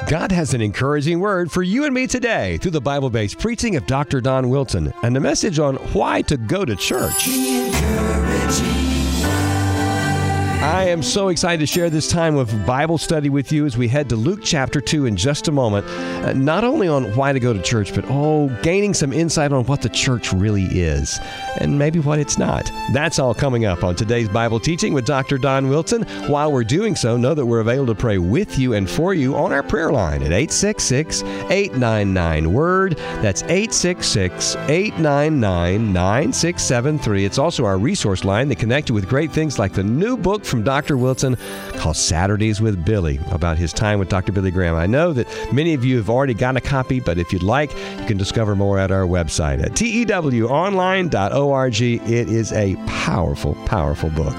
God has an encouraging word for you and me today through the Bible-based preaching of Dr. Don Wilson and a message on why to go to church. I am so excited to share this time of Bible study with you as we head to Luke chapter 2 in just a moment. Not only on why to go to church, but gaining some insight on what the church really is and maybe what it's not. That's all coming up on today's Bible teaching with Dr. Don Wilson. While we're doing so, know that we're available to pray with you and for you on our prayer line at 866-899-WORD. That's 866-899-9673. It's also our resource line that connects you with great things like the new book from Dr. Wilson called Saturdays with Billy, about his time with Dr. Billy Graham. I know that many of you have already got a copy, but if you'd like, you can discover more at our website at tewonline.org. It is a powerful, powerful book.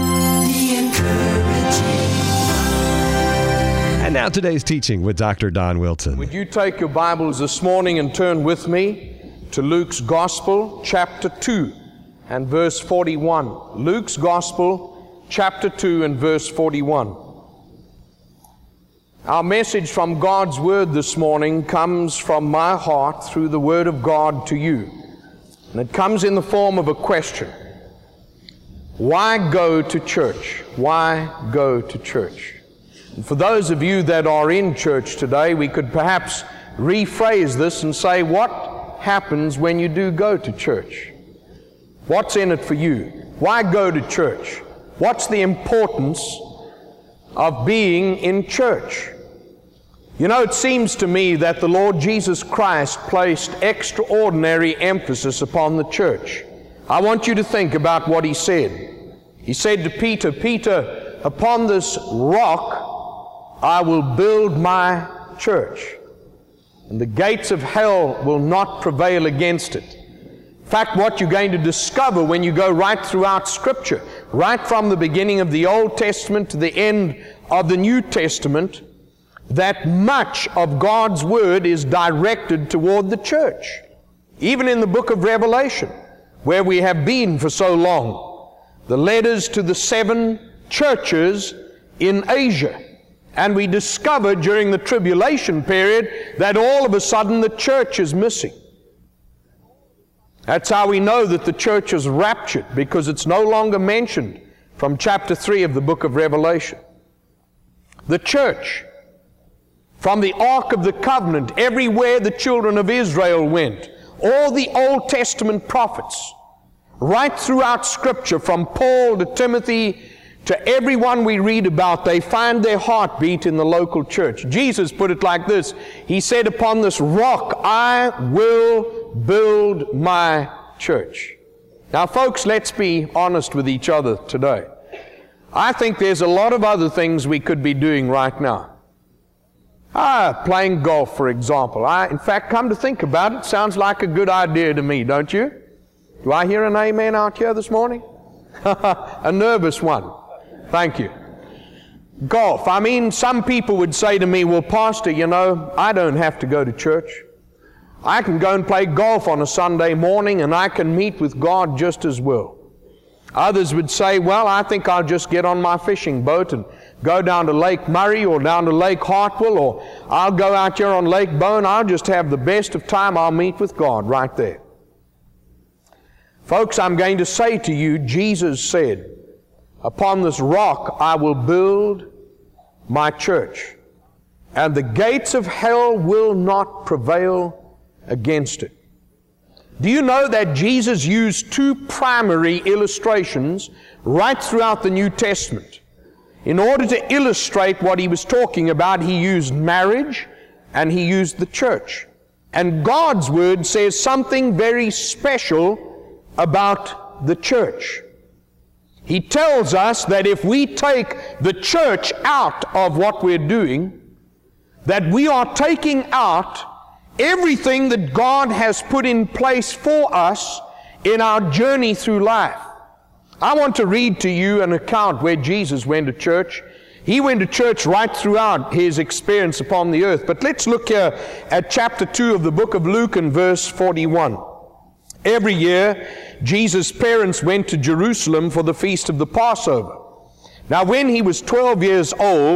And now today's teaching with Dr. Don Wilson. Would you take your Bibles this morning and turn with me to Luke's Gospel, chapter 2 and verse 41. Luke's Gospel, chapter 2 and verse 41. Our message from God's Word this morning comes from my heart through the Word of God to you. And it comes in the form of a question. Why go to church? Why go to church? And for those of you that are in church today, we could perhaps rephrase this and say, what happens when you do go to church? What's in it for you? Why go to church? What's the importance of being in church? You know, it seems to me that the Lord Jesus Christ placed extraordinary emphasis upon the church. I want you to think about what He said. He said to Peter, "Peter, upon this rock I will build my church, and the gates of hell will not prevail against it." In fact, what you're going to discover when you go right throughout Scripture, right from the beginning of the Old Testament to the end of the New Testament, that much of God's Word is directed toward the church. Even in the book of Revelation, where we have been for so long, the letters to the 7 churches in Asia. And we discover during the tribulation period that all of a sudden the church is missing. That's how we know that the church is raptured, because it's no longer mentioned from chapter 3 of the book of Revelation. The church, from the Ark of the Covenant, everywhere the children of Israel went, all the Old Testament prophets, right throughout Scripture, from Paul to Timothy to everyone we read about, they find their heartbeat in the local church. Jesus put it like this. He said, "Upon this rock I will build my church." Now, folks, let's be honest with each other today. I think there's a lot of other things we could be doing right now. Playing golf, for example. In fact, come to think about it, sounds like a good idea to me, don't you? Do I hear an amen out here this morning? A nervous one. Thank you. Golf. I mean, some people would say to me, "Well, Pastor, you know, I don't have to go to church. I can go and play golf on a Sunday morning and I can meet with God just as well." Others would say, "Well, I think I'll just get on my fishing boat and go down to Lake Murray or down to Lake Hartwell, or I'll go out here on Lake Bowen. I'll just have the best of time. I'll meet with God right there." Folks, I'm going to say to you, Jesus said, "Upon this rock I will build my church, and the gates of hell will not prevail against it." Do you know that Jesus used 2 primary illustrations right throughout the New Testament? In order to illustrate what He was talking about, He used marriage and He used the church. And God's Word says something very special about the church. He tells us that if we take the church out of what we're doing, that we are taking out everything that God has put in place for us in our journey through life. I want to read to you an account where Jesus went to church. He went to church right throughout His experience upon the earth. But let's look here at chapter 2 of the book of Luke and verse 41. Every year, Jesus' parents went to Jerusalem for the feast of the Passover. Now when He was 12 years old,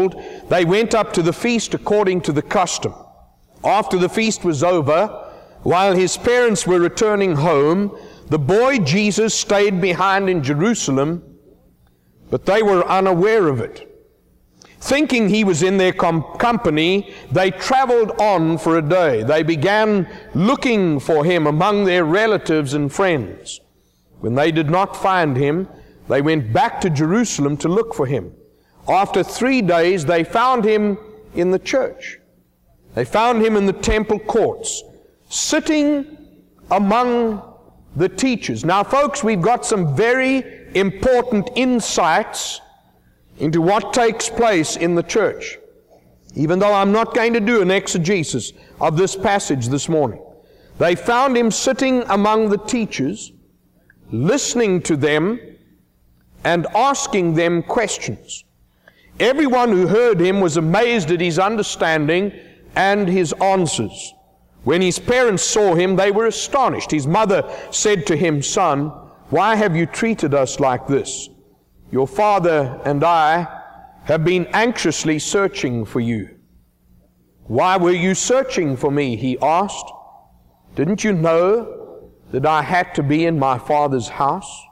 they went up to the feast according to the custom. After the feast was over, while his parents were returning home, the boy Jesus stayed behind in Jerusalem, but they were unaware of it. Thinking he was in their company, they traveled on for a day. They began looking for him among their relatives and friends. When they did not find him, they went back to Jerusalem to look for him. After 3 days, they found him in the church. They found him in the temple courts, sitting among the teachers. Now, folks, we've got some very important insights into what takes place in the church, even though I'm not going to do an exegesis of this passage this morning. They found him sitting among the teachers, listening to them and asking them questions. Everyone who heard him was amazed at his understanding and his answers. When his parents saw him, they were astonished. His mother said to him, "Son, why have you treated us like this? Your father and I have been anxiously searching for you." "Why were you searching for me?" he asked. "Didn't you know that I had to be in my father's house?"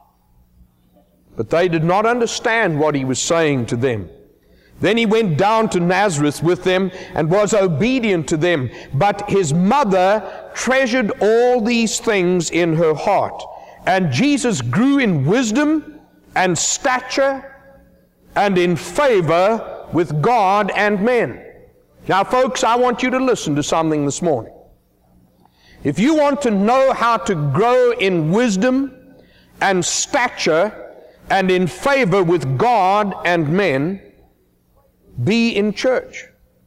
But they did not understand what he was saying to them. Then he went down to Nazareth with them and was obedient to them. But his mother treasured all these things in her heart. And Jesus grew in wisdom and stature and in favor with God and men. Now, folks, I want you to listen to something this morning. If you want to know how to grow in wisdom and stature and in favor with God and men, be in church.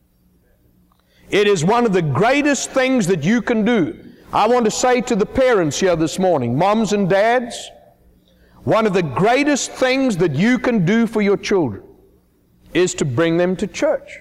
It is one of the greatest things that you can do. I want to say to the parents here this morning, moms and dads, one of the greatest things that you can do for your children is to bring them to church.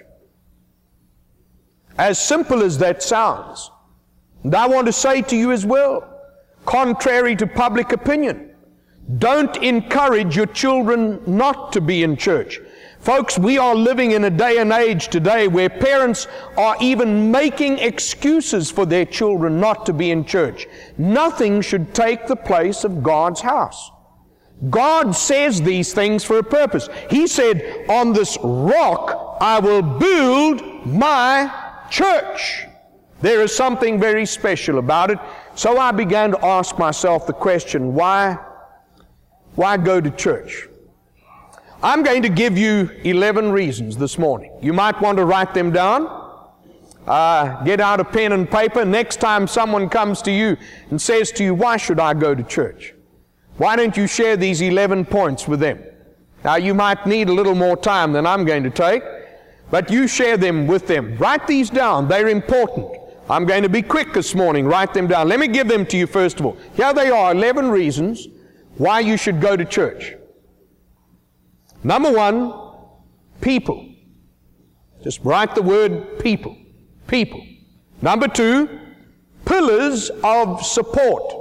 As simple as that sounds. And I want to say to you as well, contrary to public opinion, don't encourage your children not to be in church. Folks, we are living in a day and age today where parents are even making excuses for their children not to be in church. Nothing should take the place of God's house. God says these things for a purpose. He said, "On this rock I will build my church." There is something very special about it. So I began to ask myself the question, why go to church? I'm going to give you 11 reasons this morning. You might want to write them down. Get out a pen and paper. Next time someone comes to you and says to you, "Why should I go to church?" Why don't you share these 11 points with them? Now, you might need a little more time than I'm going to take, but you share them with them. Write these down. They're important. I'm going to be quick this morning. Write them down. Let me give them to you first of all. Here they are, 11 reasons why you should go to church. Number one, people. Just write the word people. People. Number two, pillars of support.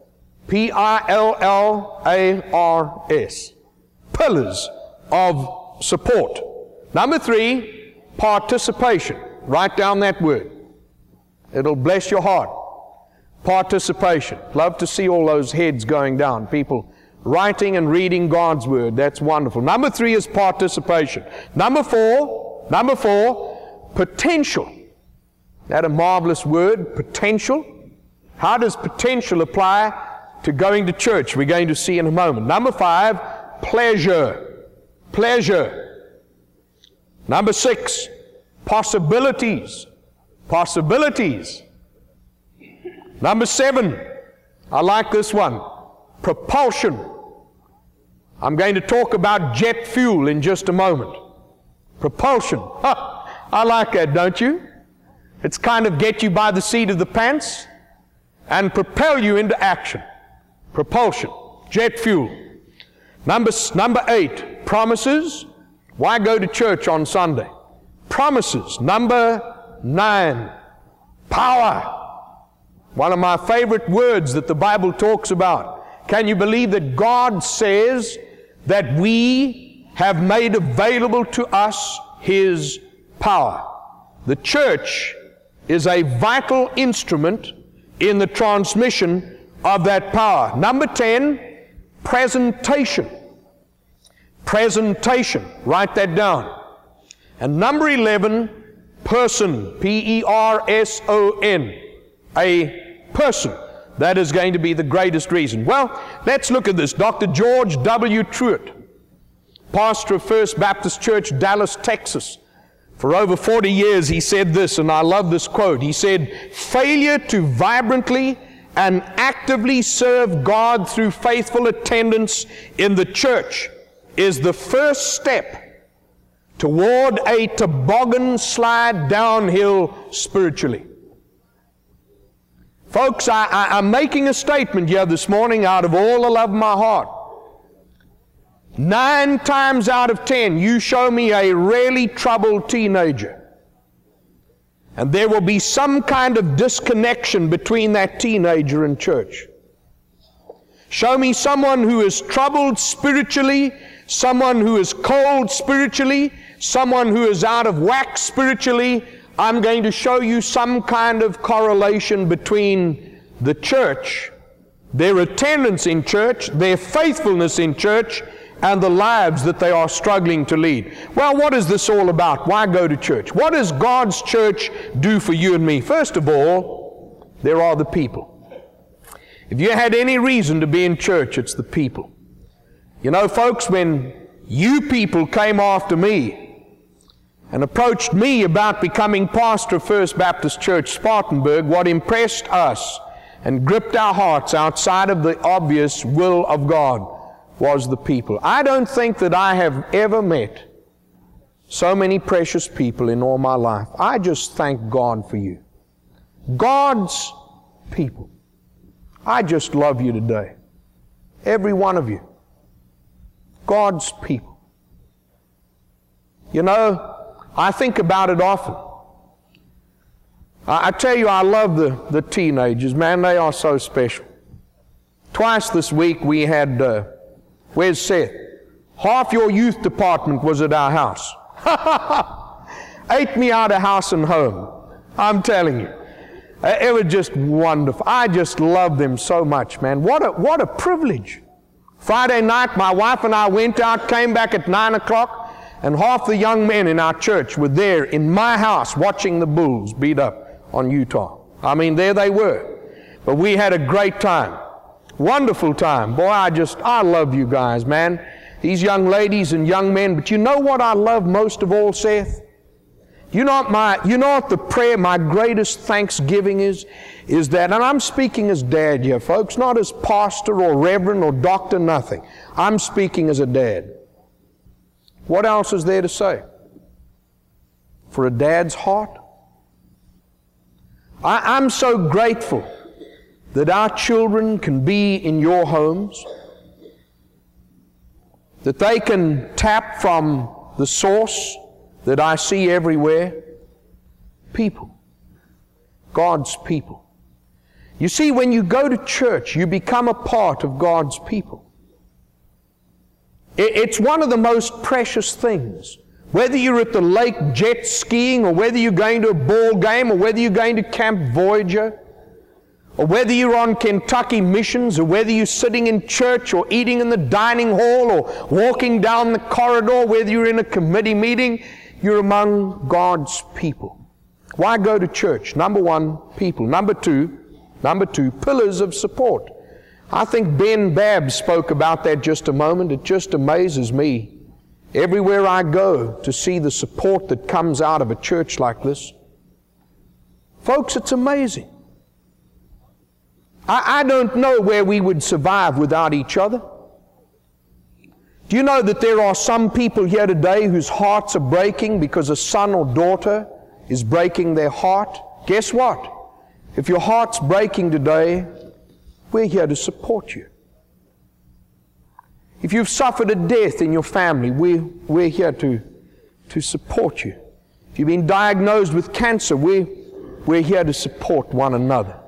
P-I-L-L-A-R-S. Pillars of support. Number three, participation. Write down that word. It'll bless your heart. Participation. Love to see all those heads going down. People writing and reading God's Word. That's wonderful. Number three is participation. Number four, potential. That a marvelous word, potential. How does potential apply to going to church? We're going to see in a moment. Number five, pleasure. Pleasure. Number six, possibilities. Possibilities. Number seven, I like this one, propulsion. I'm going to talk about jet fuel in just a moment. Propulsion. I like that, don't you? It's kind of get you by the seat of the pants and propel you into action. Propulsion. Jet fuel. Number eight, promises. Why go to church on Sunday? Promises. Number 9, power. One of my favorite words that the Bible talks about. Can you believe that God says that we have made available to us His power. The church is a vital instrument in the transmission of that power. Number 10, presentation. Presentation. Write that down. And number 11, person. P-E-R-S-O-N. A person. That is going to be the greatest reason. Well, let's look at this. Dr. George W. Truett, pastor of First Baptist Church, Dallas, Texas. For over 40 years he said this, and I love this quote. He said, "Failure to vibrantly and actively serve God through faithful attendance in the church is the first step toward a toboggan slide downhill spiritually." Folks, I'm making a statement here this morning out of all the love of my heart. 9 times out of 10, you show me a really troubled teenager, and there will be some kind of disconnection between that teenager and church. Show me someone who is troubled spiritually, someone who is cold spiritually, someone who is out of whack spiritually. I'm going to show you some kind of correlation between the church, their attendance in church, their faithfulness in church, and the lives that they are struggling to lead. Well, what is this all about? Why go to church? What does God's church do for you and me? First of all, there are the people. If you had any reason to be in church, it's the people. You know, folks, when you people came after me and approached me about becoming pastor of First Baptist Church, Spartanburg, what impressed us and gripped our hearts outside of the obvious will of God was the people. I don't think that I have ever met so many precious people in all my life. I just thank God for you. God's people. I just love you today. Every one of you. God's people. You know, I think about it often. I tell you, I love the teenagers. Man, they are so special. Twice this week we had, where's Seth? Half your youth department was at our house. Ate me out of house and home. I'm telling you. It was just wonderful. I just love them so much, man. What a privilege. Friday night, my wife and I went out, came back at 9 o'clock, and half the young men in our church were there in my house watching the Bulls beat up on Utah. I mean, there they were. But we had a great time. Wonderful time. Boy, I love you guys, man. These young ladies and young men. But you know what I love most of all, Seth? You know what the prayer, my greatest thanksgiving is that, and I'm speaking as dad here, folks, not as pastor or reverend or doctor, nothing. I'm speaking as a dad. What else is there to say? For a dad's heart? I'm so grateful that our children can be in your homes, that they can tap from the source that I see everywhere. People. God's people. You see, when you go to church, you become a part of God's people. It's one of the most precious things. Whether you're at the lake jet skiing, or whether you're going to a ball game, or whether you're going to Camp Voyager, or whether you're on Kentucky missions, or whether you're sitting in church, or eating in the dining hall, or walking down the corridor, whether you're in a committee meeting, you're among God's people. Why go to church? Number one, people. Number two, pillars of support. I think Ben Babb spoke about that just a moment. It just amazes me everywhere I go to see the support that comes out of a church like this. Folks, it's amazing. I don't know where we would survive without each other. Do you know that there are some people here today whose hearts are breaking because a son or daughter is breaking their heart? Guess what? If your heart's breaking today, we're here to support you. If you've suffered a death in your family, we're here to support you. If you've been diagnosed with cancer, we're here to support one another.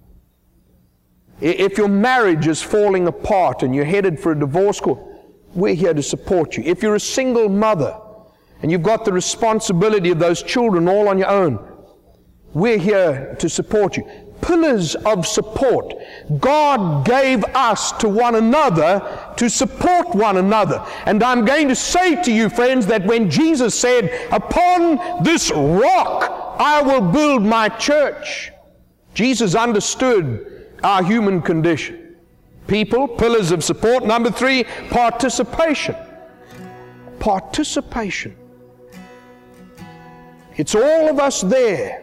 If your marriage is falling apart and you're headed for a divorce court, we're here to support you. If you're a single mother and you've got the responsibility of those children all on your own. We're here to support you. Pillars of support. God gave us to one another to support one another. And I'm going to say to you, friends, that when Jesus said, "Upon this rock I will build my church," Jesus understood our human condition. People, pillars of support. Number 3, participation. Participation. It's all of us there,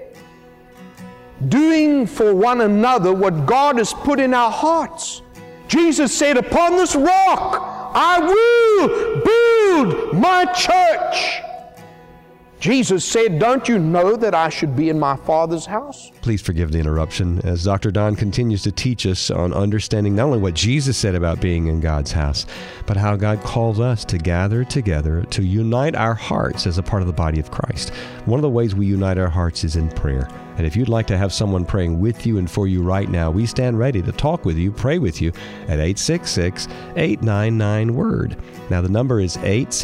doing for one another what God has put in our hearts. Jesus said, "Upon this rock I will build my church." Jesus said, "Don't you know that I should be in my Father's house?" Please forgive the interruption as Dr. Don continues to teach us on understanding not only what Jesus said about being in God's house, but how God calls us to gather together to unite our hearts as a part of the body of Christ. One of the ways we unite our hearts is in prayer. And if you'd like to have someone praying with you and for you right now, we stand ready to talk with you, pray with you at 866-899-WORD. Now the number is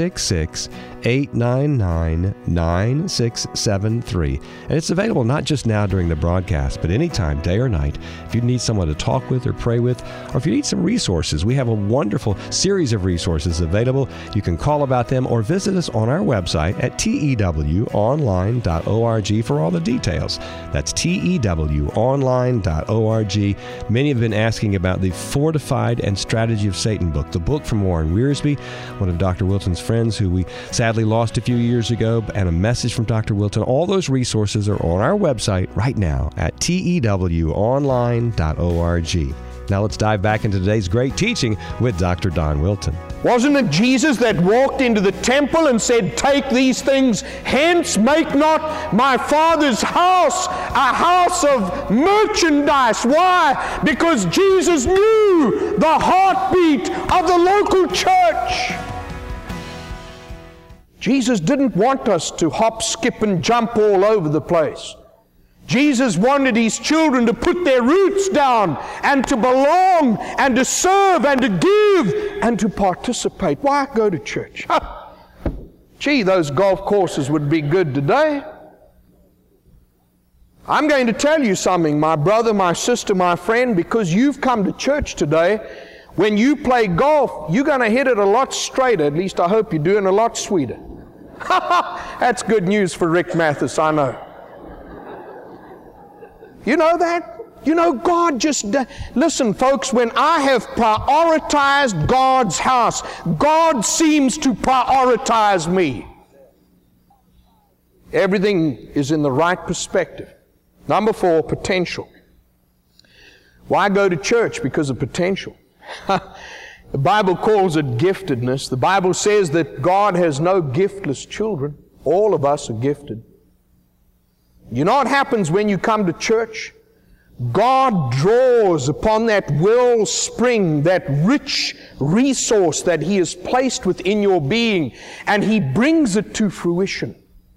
866-899-9673. And it's available not just now during the broadcast, but anytime, day or night. If you need someone to talk with or pray with, or if you need some resources, we have a wonderful series of resources available. You can call about them or visit us on our website at tewonline.org for all the details. That's tewonline.org. Many have been asking about the Fortified and Strategy of Satan book, the book from Warren Wiersbe, one of Dr. Wilton's friends who we sadly lost a few years ago, and a message from Dr. Wilton. All those resources are on our website right now at tewonline.org. Now let's dive back into today's great teaching with Dr. Don Wilton. Wasn't it Jesus that walked into the temple and said, "Take these things hence, make not my Father's house a house of merchandise"? Why? Because Jesus knew the heartbeat of the local church. Jesus didn't want us to hop, skip, and jump all over the place. Jesus wanted His children to put their roots down and to belong and to serve and to give and to participate. Why go to church? Gee, those golf courses would be good today. I'm going to tell you something, my brother, my sister, my friend, because you've come to church today. When you play golf, you're going to hit it a lot straighter. At least I hope you're doing a lot sweeter. That's good news for Rick Mathis, I know. You know that? You know, God just... Listen, folks, when I have prioritized God's house, God seems to prioritize me. Everything is in the right perspective. Number 4, potential. Why go to church? Because of potential. The Bible calls it giftedness. The Bible says that God has no giftless children. All of us are gifted. You know what happens when you come to church? God draws upon that wellspring, that rich resource that He has placed within your being, and He brings it to fruition.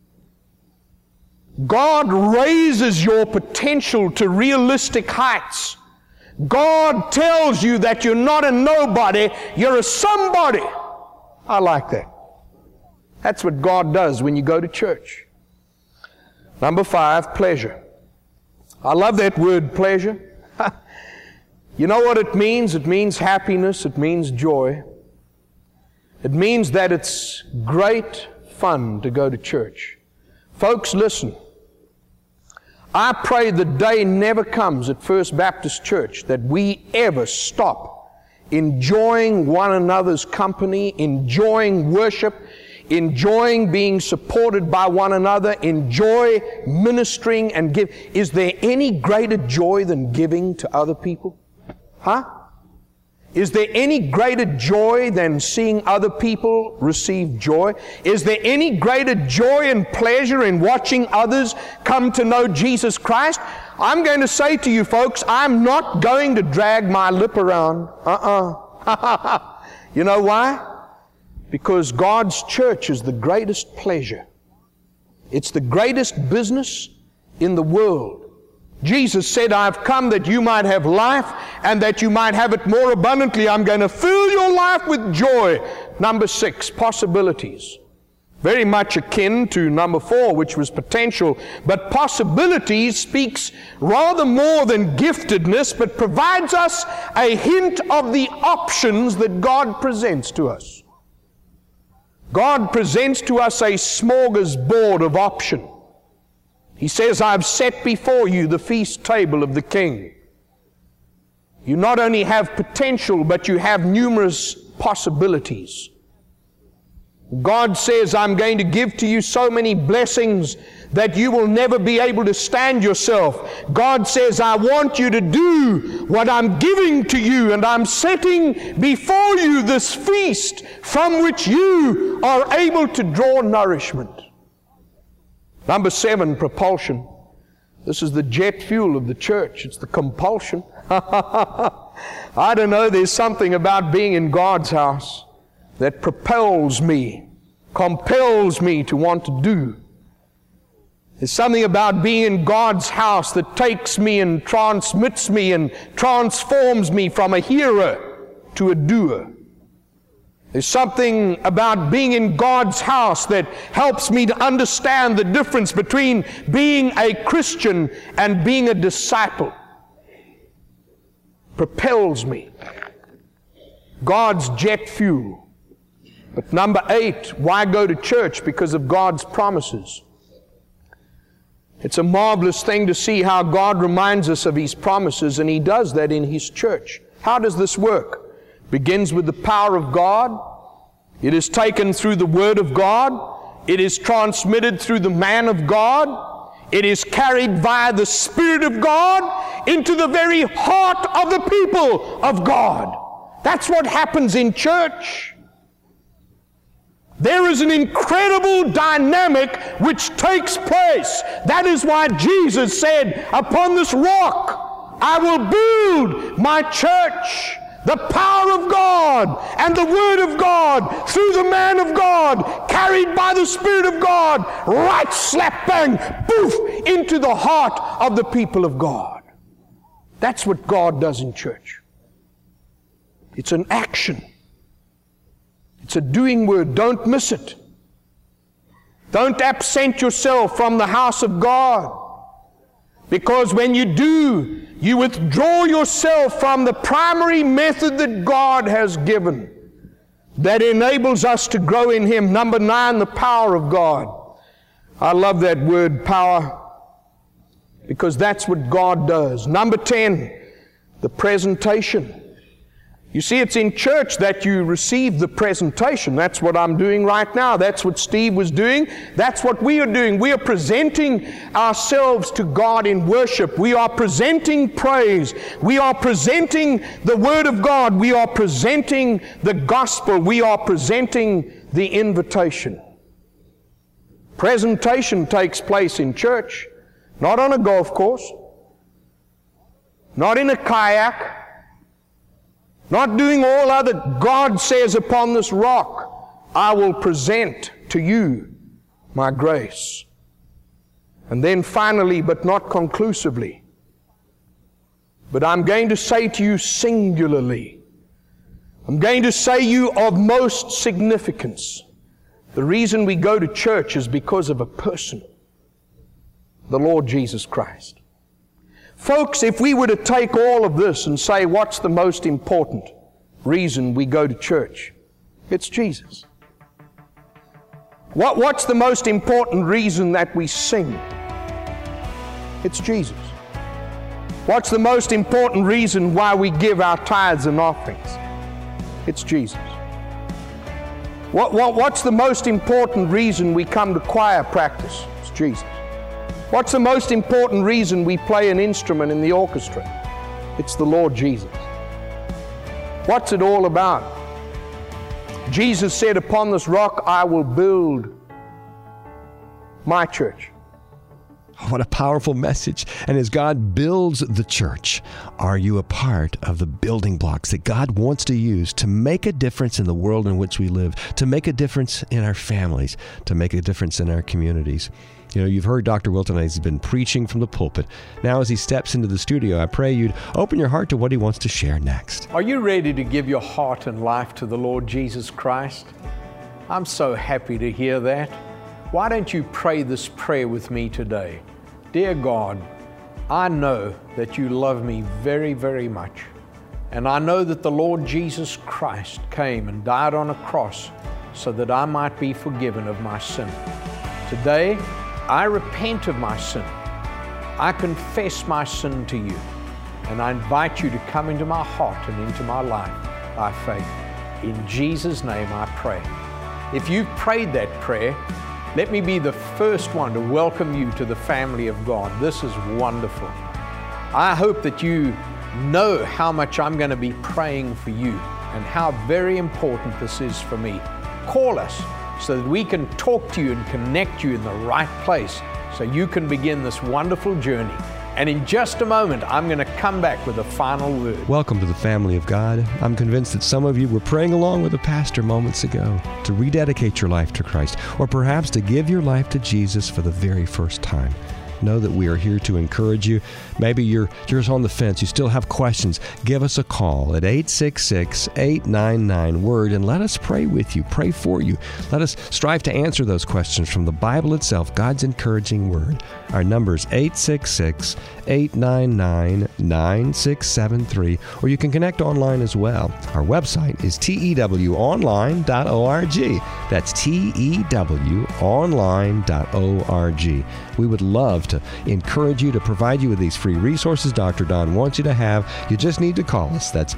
God raises your potential to realistic heights. God tells you that you're not a nobody, you're a somebody. I like that. That's what God does when you go to church. Number 5, pleasure. I love that word, pleasure. You know what it means? It means happiness. It means joy. It means that it's great fun to go to church. Folks, listen. I pray the day never comes at First Baptist Church that we ever stop enjoying one another's company, enjoying worship, enjoying being supported by one another, enjoy ministering and give. Is there any greater joy than giving to other people? Huh? Is there any greater joy than seeing other people receive joy? Is there any greater joy and pleasure in watching others come to know Jesus Christ? I'm going to say to you folks, I'm not going to drag my lip around. You know why? Because God's church is the greatest pleasure. It's the greatest business in the world. Jesus said, I've come that you might have life and that you might have it more abundantly. I'm going to fill your life with joy. Number 6, possibilities. Very much akin to number 4, which was potential. But possibilities speaks rather more than giftedness, but provides us a hint of the options that God presents to us. God presents to us a smorgasbord of option. He says, I've set before you the feast table of the King. You not only have potential, but you have numerous possibilities. God says, I'm going to give to you so many blessings that you will never be able to stand yourself. God says, I want you to do what I'm giving to you, and I'm setting before you this feast from which you are able to draw nourishment. Number 7, propulsion. This is the jet fuel of the church. It's the compulsion. I don't know, there's something about being in God's house that propels me, compels me to want to do. There's something about being in God's house that takes me and transmits me and transforms me from a hearer to a doer. There's something about being in God's house that helps me to understand the difference between being a Christian and being a disciple. Propels me. God's jet fuel. But number 8, why go to church? Because of God's promises. It's a marvelous thing to see how God reminds us of His promises, and He does that in His church. How does this work? It begins with the power of God. It is taken through the Word of God. It is transmitted through the man of God. It is carried via the Spirit of God into the very heart of the people of God. That's what happens in church. There is an incredible dynamic which takes place. That is why Jesus said, upon this rock I will build my church. The power of God and the Word of God through the man of God, carried by the Spirit of God, right slap bang, poof, into the heart of the people of God. That's what God does in church. It's an action. It's a doing word. Don't miss it. Don't absent yourself from the house of God. Because when you do, you withdraw yourself from the primary method that God has given that enables us to grow in Him. Number 9, the power of God. I love that word, power, because that's what God does. Number 10, the presentation. You see, it's in church that you receive the presentation. That's what I'm doing right now. That's what Steve was doing. That's what we are doing. We are presenting ourselves to God in worship. We are presenting praise. We are presenting the Word of God. We are presenting the gospel. We are presenting the invitation. Presentation takes place in church, not on a golf course, not in a kayak, not doing all other. God says, upon this rock I will present to you my grace. And then finally, but not conclusively, but I'm going to say to you singularly, I'm going to say you of most significance. The reason we go to church is because of a person, the Lord Jesus Christ. Folks, if we were to take all of this and say, what's the most important reason we go to church? It's Jesus. What's the most important reason that we sing? It's Jesus. What's the most important reason why we give our tithes and offerings? It's Jesus. What's the most important reason we come to choir practice? It's Jesus. What's the most important reason we play an instrument in the orchestra? It's the Lord Jesus. What's it all about? Jesus said, upon this rock I will build my church. What a powerful message. And as God builds the church, are you a part of the building blocks that God wants to use to make a difference in the world in which we live, to make a difference in our families, to make a difference in our communities? You know, you've heard Dr. Wilton, he's been preaching from the pulpit. Now as he steps into the studio, I pray you'd open your heart to what he wants to share next. Are you ready to give your heart and life to the Lord Jesus Christ? I'm so happy to hear that. Why don't you pray this prayer with me today? Dear God, I know that you love me very, very much. And I know that the Lord Jesus Christ came and died on a cross so that I might be forgiven of my sin. Today, I repent of my sin. I confess my sin to you. And I invite you to come into my heart and into my life by faith. In Jesus' name I pray. If you've prayed that prayer, let me be the first one to welcome you to the family of God. This is wonderful. I hope that you know how much I'm going to be praying for you and how very important this is for me. Call us so that we can talk to you and connect you in the right place so you can begin this wonderful journey. And in just a moment, I'm going to come back with a final word. Welcome to the family of God. I'm convinced that some of you were praying along with the pastor moments ago to rededicate your life to Christ, or perhaps to give your life to Jesus for the very first time. Know that we are here to encourage you. Maybe you're on the fence. You still have questions. Give us a call at 866-899-WORD and let us pray with you, pray for you. Let us strive to answer those questions from the Bible itself, God's encouraging Word. Our number is 866-899-9673, or you can connect online as well. Our website is tewonline.org. That's tewonline.org. We would love to encourage you, to provide you with these free resources Dr. Don wants you to have. You just need to call us. That's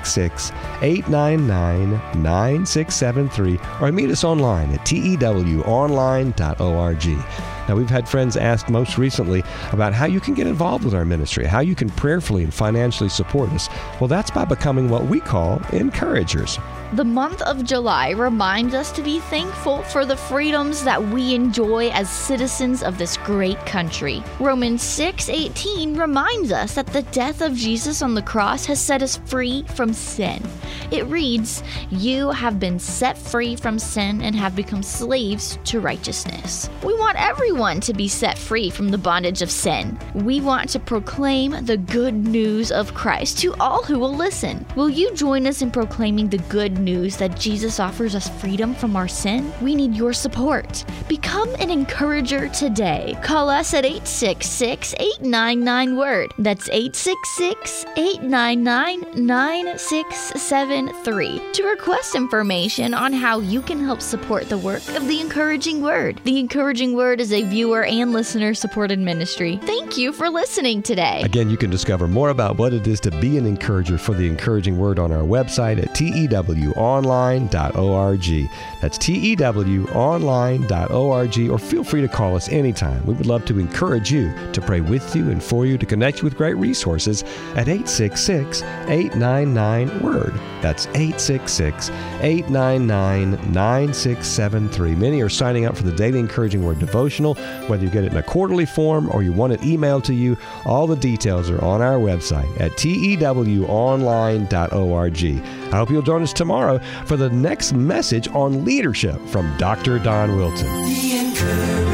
866-899-9673, or meet us online at tewonline.org. Now, we've had friends ask most recently about how you can get involved with our ministry, how you can prayerfully and financially support us. Well, that's by becoming what we call encouragers. The month of July reminds us to be thankful for the freedoms that we enjoy as citizens of this great country. Romans 6:18 reminds us that the death of Jesus on the cross has set us free from sin. It reads, "You have been set free from sin and have become slaves to righteousness." We want everyone to be set free from the bondage of sin. We want to proclaim the good news of Christ to all who will listen. Will you join us in proclaiming the good news that Jesus offers us freedom from our sin? We need your support. Become an encourager today. Call us at 866-899-WORD. That's 866-899-9673 to request information on how you can help support the work of The Encouraging Word. The Encouraging Word is a viewer and listener-supported ministry. Thank you for listening today. Again, you can discover more about what it is to be an encourager for The Encouraging Word on our website at tewonline.org. That's tewonline.org, or feel free to call us anytime. We would love to encourage you, to pray with you and for you, to connect you with great resources at 866-899-WORD. That's 866-899-9673. Many are signing up for the Daily Encouraging Word devotional, whether you get it in a quarterly form or you want it emailed to you. All the details are on our website at tewonline.org. I hope you'll join us tomorrow for the next message on leadership from Dr. Don Wilson.